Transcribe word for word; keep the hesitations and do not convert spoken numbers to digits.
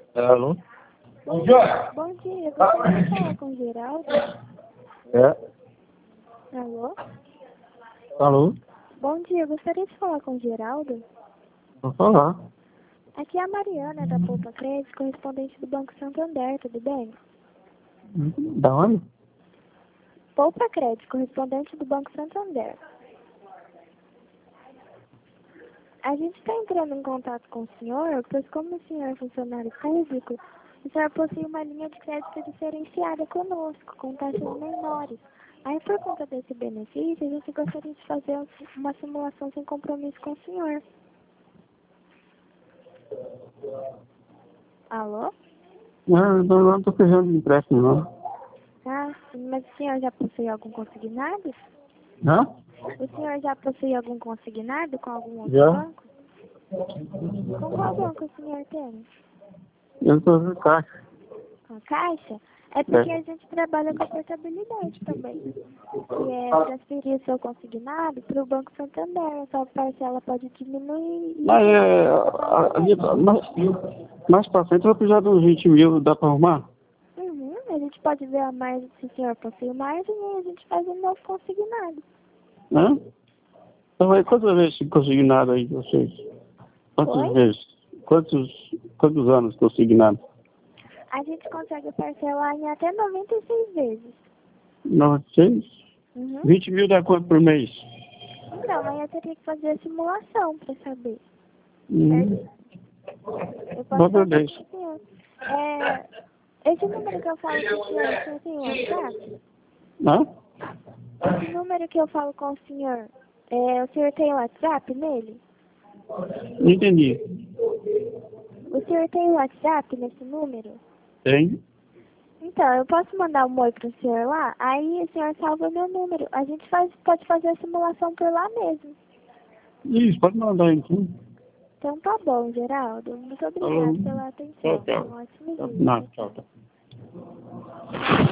Alô? Bom dia. Bom dia. Gostaria de falar com o Geraldo? É. Alô? Alô? Bom dia. Gostaria de falar com o Geraldo? Vou falar. Aqui é a Mariana, da Poupa Crédito, correspondente do Banco Santander, tudo bem? Da onde? Poupa Crédito, correspondente do Banco Santander. A gente está entrando em contato com o senhor, pois como o senhor é funcionário público, o senhor possui uma linha de crédito diferenciada conosco, com taxas menores. Aí, por conta desse benefício, a gente gostaria de fazer uma simulação sem compromisso com o senhor. Alô? Não, não, não tô precisando de empréstimo, não. Ah, sim, mas o senhor já possui algum consignado? Hã? O senhor já possui algum consignado com algum outro Já? banco? Com qual banco o senhor tem? Eu tô no caixa. Com a Caixa? É porque É. a gente trabalha com a portabilidade também. Que é transferir o seu consignado para o Banco Santander. A sua parcela pode diminuir e Mas é. a a- a- gente Mais, mais pra frente eu vou precisar de uns vinte mil, dá pra arrumar? Uhum, a gente pode ver a margem, se o senhor possui margem, e a gente faz um novo consignado. Hã? Então aí quantas vezes consignado aí vocês? Quantas Oi? vezes? Quantos, quantos anos consignado? A gente consegue parcelar em até noventa e seis vezes. noventa e seis? Uhum. vinte mil dá quanto por mês? Então, aí eu teria que fazer a simulação para saber. Hum. Eu posso Outra fazer vez. com o senhor. É, esse número que eu falo com o senhor, o senhor tem WhatsApp? Hã? Esse número que eu falo com o senhor, é, o senhor tem WhatsApp nele? Não entendi. O senhor tem WhatsApp nesse número? Tem? Então, eu posso mandar um oi pro senhor lá? Aí o senhor salva meu número. A gente faz, pode fazer a simulação por lá mesmo. Isso, pode mandar então. Então tá bom, Geraldo. Muito Alô? obrigada pela Tchau, atenção. tchau. Um ótimo dia. Não, tchau, tchau.